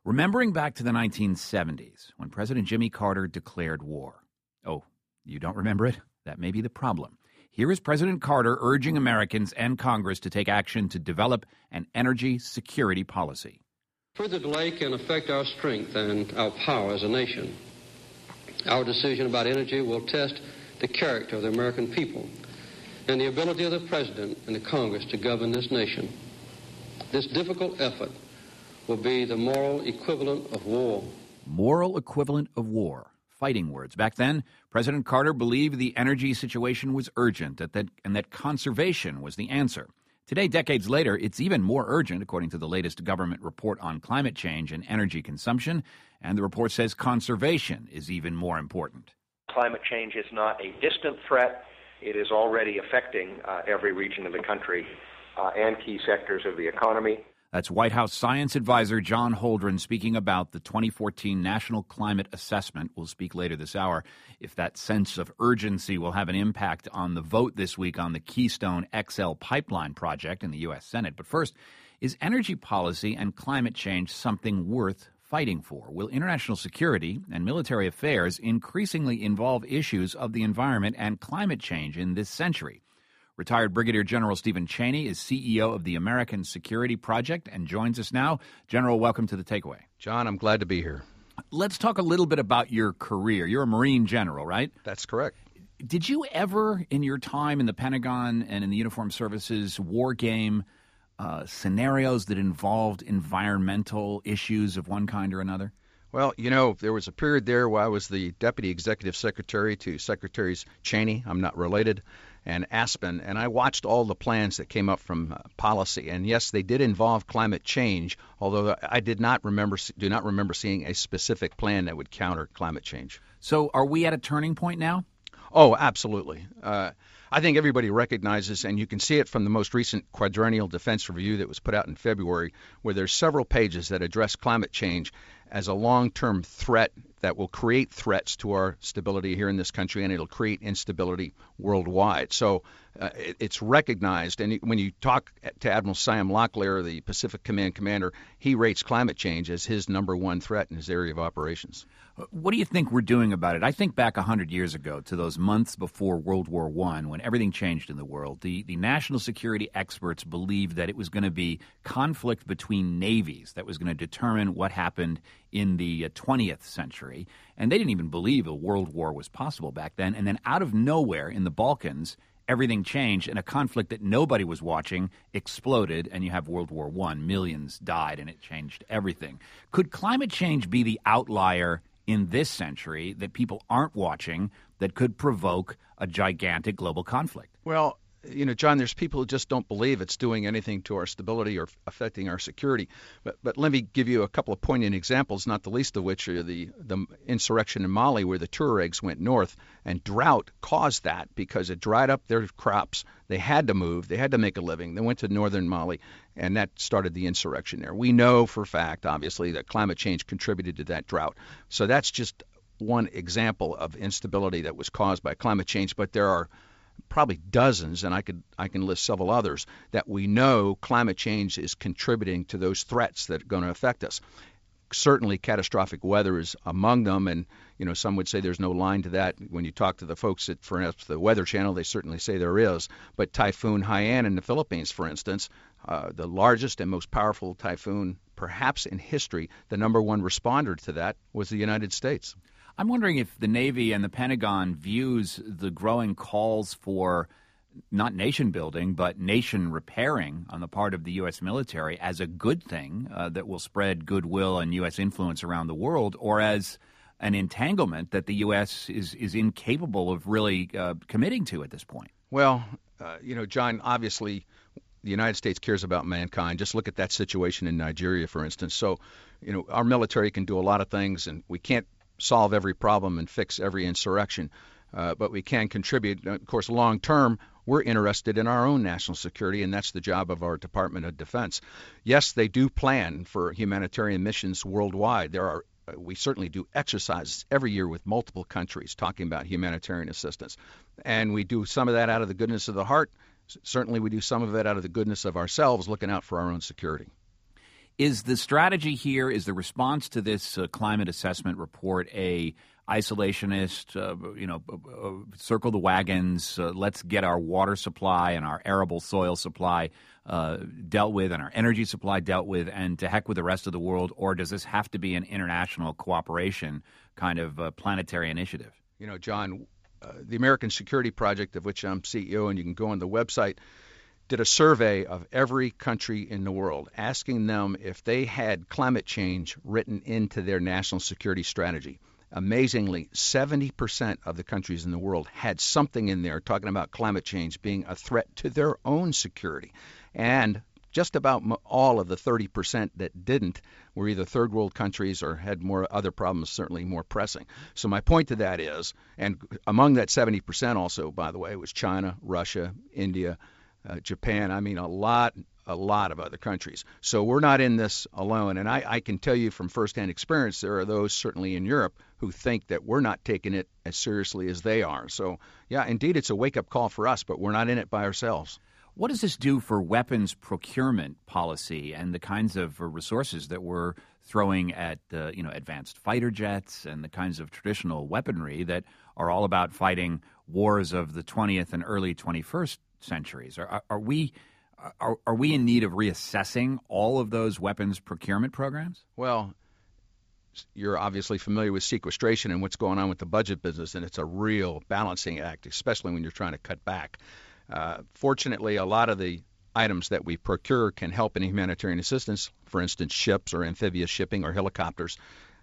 Remembering back to the 1970s when President Jimmy Carter declared war. Oh, you don't remember it? That may be the problem. Here is President Carter urging Americans and Congress to take action to develop an energy security policy. Further delay can affect our strength and our power as a nation. Our decision about energy will test the character of the American people and the ability of the President and the Congress to govern this nation. This difficult effort will be the moral equivalent of war. Moral equivalent of war. Fighting words. Back then, President Carter believed the energy situation was urgent and that conservation was the answer. Today, decades later, it's even more urgent, according to the latest government report on climate change and energy consumption, and the report says conservation is even more important. Climate change is not a distant threat. It is already affecting every region of the country and key sectors of the economy. That's White House Science Advisor John Holdren speaking about the 2014 National Climate Assessment. We'll speak later this hour if that sense of urgency will have an impact on the vote this week on the Keystone XL pipeline project in the U.S. Senate. But first, is energy policy and climate change something worth fighting for? Will international security and military affairs increasingly involve issues of the environment and climate change in this century? Retired Brigadier General Stephen Cheney is CEO of the American Security Project and joins us now. General, welcome to The Takeaway. John, I'm glad to be here. Let's talk a little bit about your career. You're a Marine general, right? That's correct. Did you ever, in your time in the Pentagon and in the Uniformed Services, war game scenarios that involved environmental issues of one kind or another? Well, you know, there was a period there where I was the Deputy Executive Secretary to Secretaries Cheney, I'm not related, and Aspen, and I watched all the plans that came up from policy. And yes, they did involve climate change, although I do not remember seeing a specific plan that would counter climate change. So are we at a turning point now? Oh, absolutely. I think everybody recognizes, and you can see it from the most recent Quadrennial Defense Review that was put out in February, where there's several pages that address climate change as a long-term threat that will create threats to our stability here in this country, and it'll create instability worldwide. So it's recognized, and when you talk to Admiral Sam Locklear, the Pacific Command commander, he rates climate change as his number one threat in his area of operations. What do you think we're doing about it? I think back 100 years ago to those months before World War I when everything changed in the world. The national security experts believed that it was going to be conflict between navies that was going to determine what happened in the 20th century. And they didn't even believe a world war was possible back then. And then out of nowhere in the Balkans, everything changed, and a conflict that nobody was watching exploded, and you have World War I. Millions died, and it changed everything. Could climate change be the outlier in this century that people aren't watching that could provoke a gigantic global conflict? Well, you know, John, there's people who just don't believe it's doing anything to our stability or affecting our security. But let me give you a couple of poignant examples, not the least of which are the insurrection in Mali where the Tuaregs went north, and drought caused that because it dried up their crops. They had to move. They had to make a living. They went to northern Mali, and that started the insurrection there. We know for a fact, obviously, that climate change contributed to that drought. So that's just one example of instability that was caused by climate change, but there are probably dozens, and I can list several others, that we know climate change is contributing to those threats that are going to affect us. Certainly catastrophic weather is among them, and you know, some would say there's no line to that. When you talk to the folks at, for instance, the Weather Channel, they certainly say there is. But Typhoon Haiyan in the Philippines, for instance, the largest and most powerful typhoon perhaps in history, the number one responder to that was the United States. I'm wondering if the Navy and the Pentagon views the growing calls for not nation building, but nation repairing on the part of the U.S. military as a good thing that will spread goodwill and U.S. influence around the world, or as an entanglement that the U.S. is incapable of really committing to at this point. Well, you know, John, obviously the United States cares about mankind. Just look at that situation in Nigeria, for instance. So, you know, our military can do a lot of things, and we can't solve every problem and fix every insurrection, but we can contribute. Of course, long term, we're interested in our own national security, and that's the job of our Department of Defense. Yes, they do plan for humanitarian missions worldwide. We certainly do exercises every year with multiple countries talking about humanitarian assistance, and we do some of that out of the goodness of the heart. Certainly, we do some of it out of the goodness of ourselves, looking out for our own security. Is the strategy here, is the response to this climate assessment report a isolationist, circle the wagons, let's get our water supply and our arable soil supply dealt with and our energy supply dealt with, and to heck with the rest of the world? Or does this have to be an international cooperation kind of planetary initiative? You know, John, the American Security Project, of which I'm CEO, and you can go on the website, did a survey of every country in the world, asking them if they had climate change written into their national security strategy. Amazingly, 70% of the countries in the world had something in there talking about climate change being a threat to their own security. And just about all of the 30% that didn't were either third world countries or had more other problems, certainly more pressing. So my point to that is, and among that 70% also, by the way, was China, Russia, India, Japan, I mean a lot of other countries. So we're not in this alone. And I can tell you from firsthand experience, there are those certainly in Europe who think that we're not taking it as seriously as they are. So, yeah, indeed, it's a wake-up call for us, but we're not in it by ourselves. What does this do for weapons procurement policy and the kinds of resources that we're throwing at advanced fighter jets and the kinds of traditional weaponry that are all about fighting wars of the 20th and early 21st centuries? Are we in need of reassessing all of those weapons procurement programs? Well, you're obviously familiar with sequestration and what's going on with the budget business, and it's a real balancing act, especially when you're trying to cut back. Fortunately, a lot of the items that we procure can help in humanitarian assistance, for instance, ships or amphibious shipping or helicopters,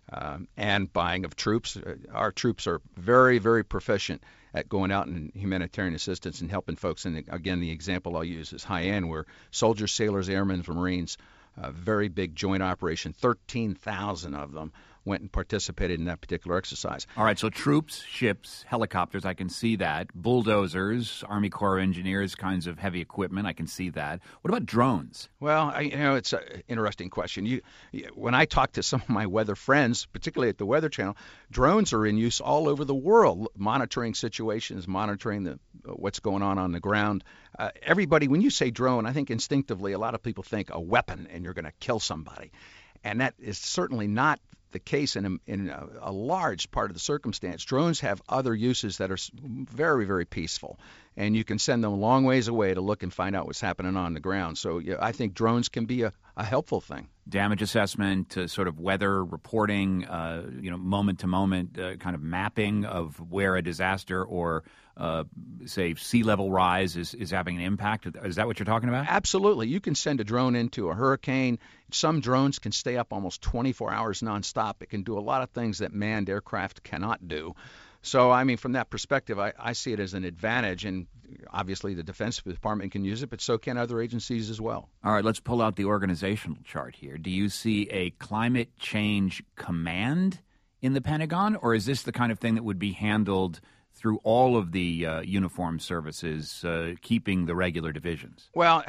and buying of troops. Our troops are very, very proficient at going out in humanitarian assistance and helping folks. And again, the example I'll use is Haiyan, where soldiers, sailors, airmen, Marines, a very big joint operation, 13,000 of them went and participated in that particular exercise. All right, so troops, ships, helicopters, I can see that. Bulldozers, Army Corps of Engineers, kinds of heavy equipment, I can see that. What about drones? Well, it's an interesting question. When I talk to some of my weather friends, particularly at the Weather Channel, drones are in use all over the world, monitoring situations, monitoring what's going on the ground. Everybody, when you say drone, I think instinctively a lot of people think a weapon and you're going to kill somebody. And that is certainly not the case in a large part of the circumstance. Drones have other uses that are very, very peaceful, and you can send them a long ways away to look and find out what's happening on the ground. So yeah, I think drones can be a helpful thing. Damage assessment, sort of weather reporting, moment-to-moment kind of mapping of where a disaster or, say, sea level rise is having an impact. Is that what you're talking about? Absolutely. You can send a drone into a hurricane. Some drones can stay up almost 24 hours nonstop. It can do a lot of things that manned aircraft cannot do. So, I mean, from that perspective, I see it as an advantage, and obviously the Defense Department can use it, but so can other agencies as well. All right, let's pull out the organizational chart here. Do you see a climate change command in the Pentagon, or is this the kind of thing that would be handled through all of the uniformed services, keeping the regular divisions? Well,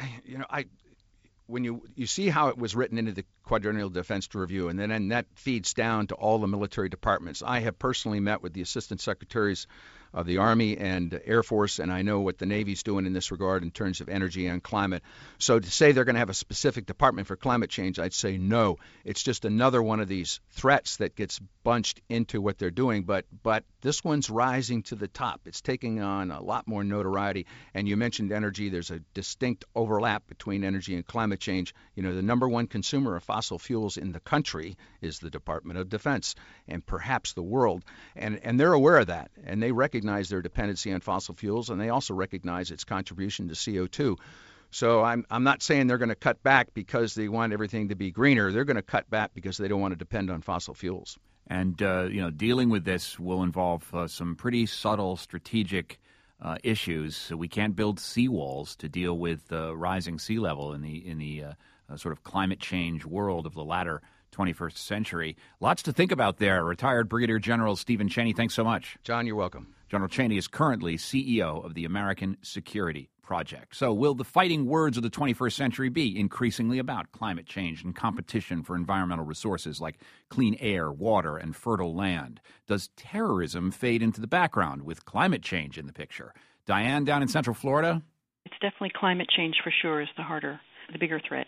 when you see how it was written into the Quadrennial Defense Review, and then that feeds down to all the military departments. I have personally met with the Assistant Secretaries of the Army and Air Force, and I know what the Navy's doing in this regard in terms of energy and climate. So to say they're going to have a specific department for climate change, I'd say no. It's just another one of these threats that gets bunched into what they're doing. But this one's rising to the top. It's taking on a lot more notoriety. And you mentioned energy. There's a distinct overlap between energy and climate change. The number one consumer of fossil fuels in the country is the Department of Defense, and perhaps the world. And they're aware of that, and they recognize their dependency on fossil fuels, and they also recognize its contribution to CO2. So I'm not saying they're going to cut back because they want everything to be greener. They're going to cut back because they don't want to depend on fossil fuels. And dealing with this will involve some pretty subtle strategic issues. So we can't build seawalls to deal with rising sea level in the sort of climate change world of the latter 21st century. Lots to think about there. Retired Brigadier General Stephen Cheney, thanks so much. John, you're welcome. General Cheney is currently CEO of the American Security Project. So will the fighting words of the 21st century be increasingly about climate change and competition for environmental resources like clean air, water, and fertile land? Does terrorism fade into the background with climate change in the picture? Diane, down in Central Florida? It's definitely climate change for sure is the bigger threat.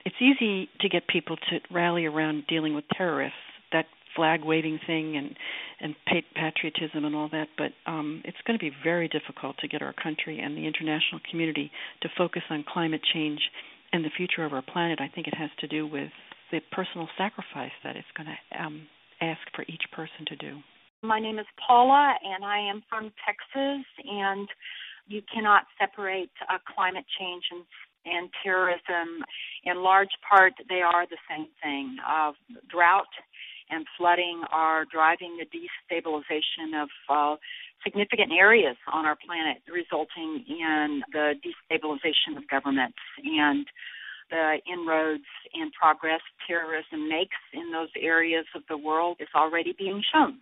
It's easy to get people to rally around dealing with terrorists, that flag-waving thing and patriotism and all that, but it's going to be very difficult to get our country and the international community to focus on climate change and the future of our planet. I think it has to do with the personal sacrifice that it's going to ask for each person to do. My name is Paula, and I am from Texas, and you cannot separate climate change and terrorism. In large part, they are the same thing. Drought and flooding are driving the destabilization of significant areas on our planet, resulting in the destabilization of governments and the inroads and progress terrorism makes in those areas of the world is already being shown.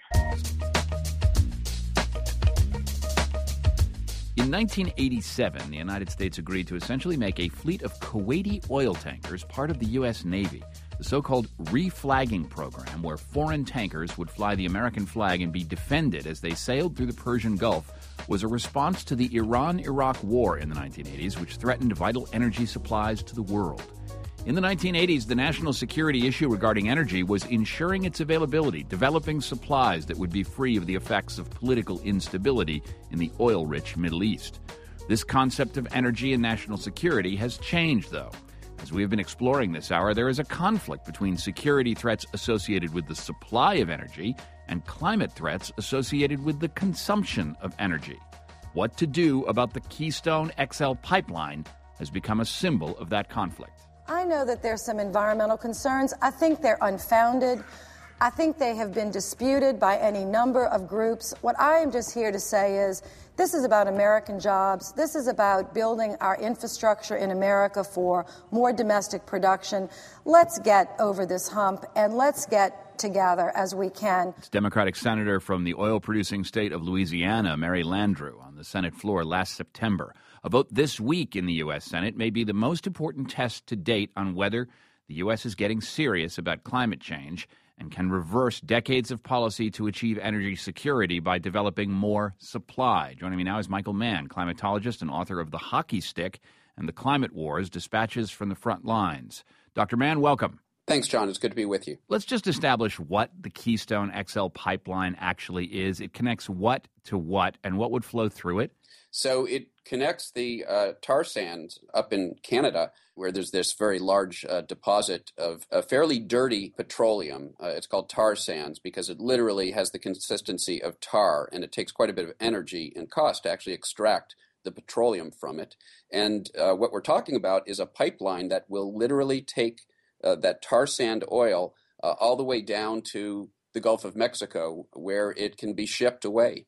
In 1987, the United States agreed to essentially make a fleet of Kuwaiti oil tankers part of the U.S. Navy. The so-called reflagging program, where foreign tankers would fly the American flag and be defended as they sailed through the Persian Gulf, was a response to the Iran-Iraq War in the 1980s, which threatened vital energy supplies to the world. In the 1980s, the national security issue regarding energy was ensuring its availability, developing supplies that would be free of the effects of political instability in the oil-rich Middle East. This concept of energy and national security has changed, though. As we have been exploring this hour, there is a conflict between security threats associated with the supply of energy and climate threats associated with the consumption of energy. What to do about the Keystone XL pipeline has become a symbol of that conflict. I know that there's some environmental concerns. I think they're unfounded. I think they have been disputed by any number of groups. What I am just here to say is this is about American jobs. This is about building our infrastructure in America for more domestic production. Let's get over this hump and let's get together as we can. It's Democratic Senator from the oil-producing state of Louisiana, Mary Landrieu, on the Senate floor last September. A vote this week in the U.S. Senate may be the most important test to date on whether the U.S. is getting serious about climate change and can reverse decades of policy to achieve energy security by developing more supply. Joining me now is Michael Mann, climatologist and author of The Hockey Stick and the Climate Wars, Dispatches from the Front Lines. Dr. Mann, welcome. Thanks, John. It's good to be with you. Let's just establish what the Keystone XL pipeline actually is. It connects what to what, and what would flow through it? So it connects the tar sands up in Canada, where there's this very large deposit of fairly dirty petroleum. It's called tar sands because it literally has the consistency of tar, and it takes quite a bit of energy and cost to actually extract the petroleum from it. And what we're talking about is a pipeline that will literally take that tar sand oil all the way down to the Gulf of Mexico, where it can be shipped away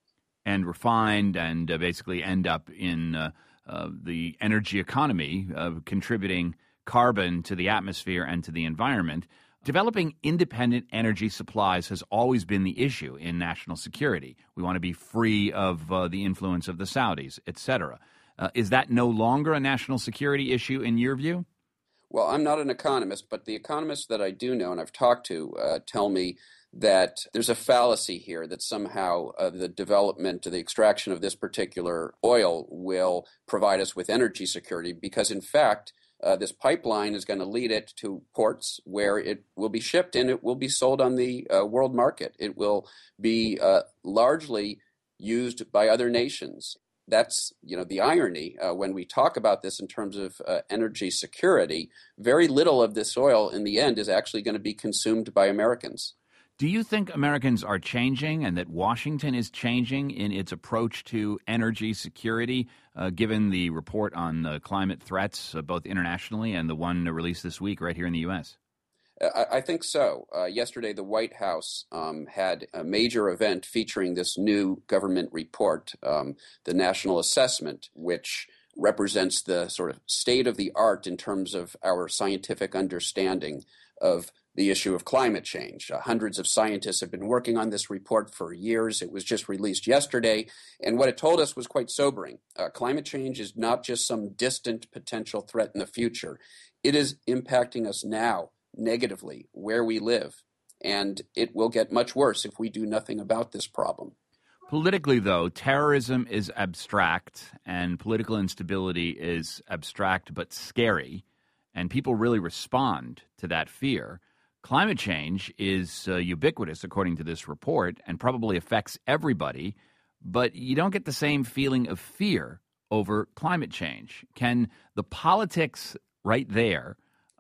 and refined and basically end up in the energy economy, contributing carbon to the atmosphere and to the environment. Developing independent energy supplies has always been the issue in national security. We want to be free of the influence of the Saudis, et cetera. Is that no longer a national security issue in your view? Well, I'm not an economist, but the economists that I do know and I've talked to tell me that there's a fallacy here that somehow the development or the extraction of this particular oil will provide us with energy security because, in fact, this pipeline is going to lead it to ports where it will be shipped and it will be sold on the world market. It will be largely used by other nations. That's, the irony when we talk about this in terms of energy security. Very little of this oil in the end is actually going to be consumed by Americans. Do you think Americans are changing and that Washington is changing in its approach to energy security, given the report on climate threats, both internationally and the one released this week right here in the U.S.? I think so. Yesterday, the White House had a major event featuring this new government report, the National Assessment, which represents the sort of state of the art in terms of our scientific understanding of the issue of climate change. Hundreds of scientists have been working on this report for years. It was just released yesterday, and what it told us was quite sobering. Climate change is not just some distant potential threat in the future. It is impacting us now negatively where we live, and it will get much worse if we do nothing about this problem. Politically, though, terrorism is abstract, and political instability is abstract but scary. and people really respond to that fear. Climate change is ubiquitous, according to this report, and probably affects everybody, but you don't get the same feeling of fear over climate change. Can the politics right there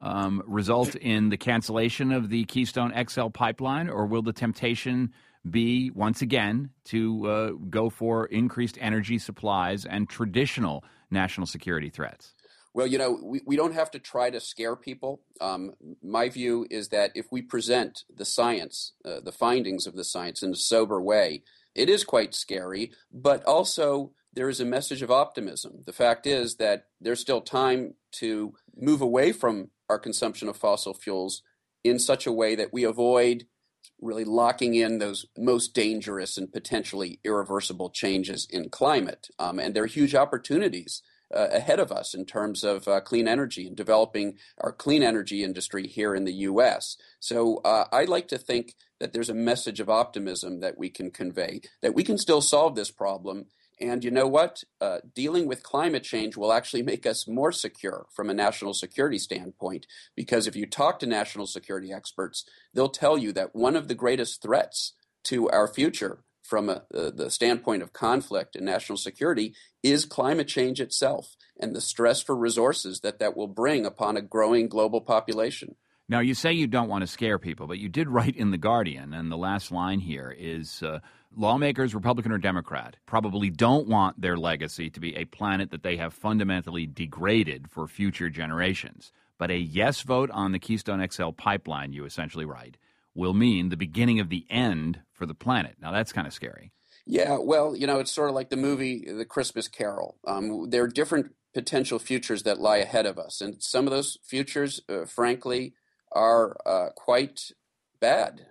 result in the cancellation of the Keystone XL pipeline, or will the temptation be, once again, to go for increased energy supplies and traditional national security threats? Well, we don't have to try to scare people. My view is that if we present the science, the findings of the science in a sober way, it is quite scary, but also there is a message of optimism. The fact is that there's still time to move away from our consumption of fossil fuels in such a way that we avoid really locking in those most dangerous and potentially irreversible changes in climate. And there are huge opportunities ahead of us in terms of clean energy and developing our clean energy industry here in the U.S. So I like to think that there's a message of optimism that we can convey, that we can still solve this problem. And you know what? Dealing with climate change will actually make us more secure from a national security standpoint, because if you talk to national security experts, they'll tell you that one of the greatest threats to our future from the standpoint of conflict and national security is climate change itself and the stress for resources that will bring upon a growing global population. Now, you say you don't want to scare people, but you did write in The Guardian, and the last line here is lawmakers, Republican or Democrat, probably don't want their legacy to be a planet that they have fundamentally degraded for future generations. But a yes vote on the Keystone XL pipeline, you essentially write, will mean the beginning of the end for the planet. Now, that's kind of scary. Yeah, well, it's sort of like the movie The Christmas Carol. There are different potential futures that lie ahead of us, and some of those futures, frankly, are quite bad.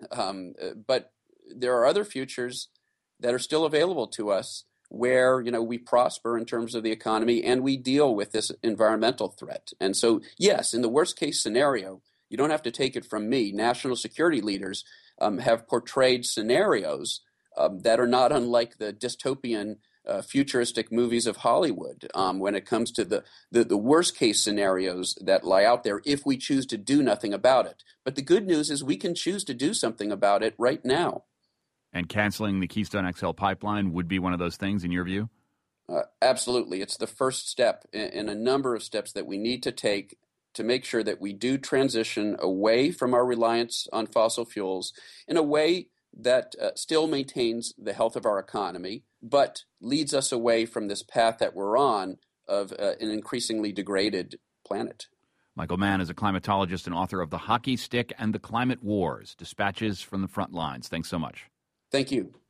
But there are other futures that are still available to us where, we prosper in terms of the economy and we deal with this environmental threat. And so, yes, in the worst case scenario, you don't have to take it from me. National security leaders have portrayed scenarios that are not unlike the dystopian futuristic movies of Hollywood when it comes to the worst case scenarios that lie out there if we choose to do nothing about it. But the good news is we can choose to do something about it right now. And canceling the Keystone XL pipeline would be one of those things in your view? Absolutely. It's the first step in a number of steps that we need to take to make sure that we do transition away from our reliance on fossil fuels in a way that still maintains the health of our economy, but leads us away from this path that we're on of an increasingly degraded planet. Michael Mann is a climatologist and author of The Hockey Stick and the Climate Wars, Dispatches from the Front Lines. Thanks so much. Thank you.